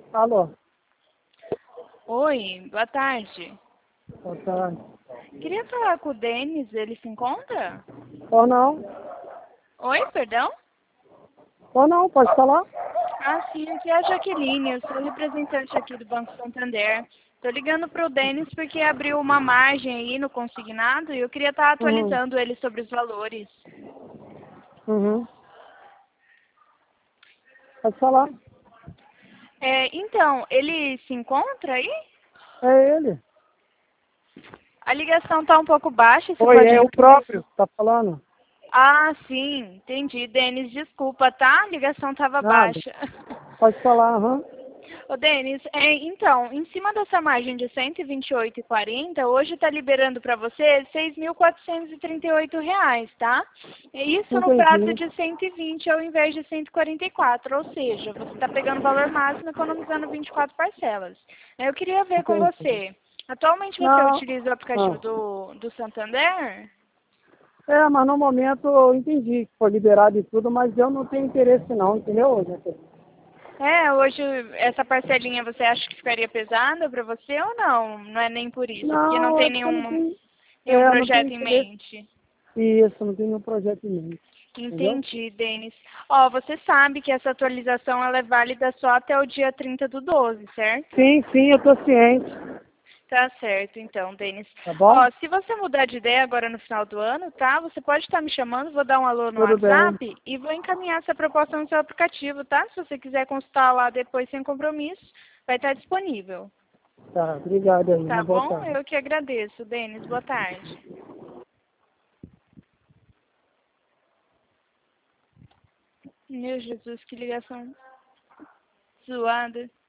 Alô, Oi, boa tarde. boa tarde. Queria falar com o Denis, ele se encontra? Ou não? Oi, perdão? Ou não, pode falar? Ah, sim, aqui é a Jaqueline, eu sou representante aqui do Banco Santander. Tô ligando pro Denis porque abriu uma margem aí no consignado e eu queria estar Uhum, atualizando ele sobre os valores. uhum. Pode falar. Então, ele se encontra aí? É ele. A ligação tá um pouco baixa, você Oi, pode é o repetir? próprio, tá falando? Ah, sim, entendi. Denis, desculpa, tá? A ligação tava Nada. baixa. Pode falar, aham. Ô, Denis, então, em cima dessa margem de 128,40, hoje está liberando para você R$ 6.438, tá? E isso no prazo Entendi. de 120 ao invés de 144, ou seja, você está pegando o valor máximo economizando 24 parcelas. Eu queria ver com Entendi. você. Atualmente você Não. utiliza o aplicativo Ah. do Santander? Mas no momento eu entendi que foi liberado e tudo, mas eu não tenho interesse não, entendeu, gente? Hoje essa parcelinha você acha que ficaria pesada para você ou não? Não é nem por isso, porque não Não, tem é porque eu não tenho. nenhum Eu não tenho projeto em interesse. mente. Isso, não tenho nenhum projeto em mente. Entendeu? Entendi, Denis. Ó, você sabe que essa atualização ela é válida só até o dia 30 do 12, certo? Sim, sim, eu tô ciente. Tá certo, então, Denis. Tá bom? Ó, se você mudar de ideia agora no final do ano, tá? Você pode estar me chamando, vou dar um alô no Tudo bem. WhatsApp e vou encaminhar essa proposta no seu aplicativo, tá? Se você quiser consultar lá depois sem compromisso, vai estar disponível. Tá, obrigado aí. Uma Tá boa bom? tarde. Eu que agradeço, Denis. Boa tarde. Meu Jesus, que ligação zoada.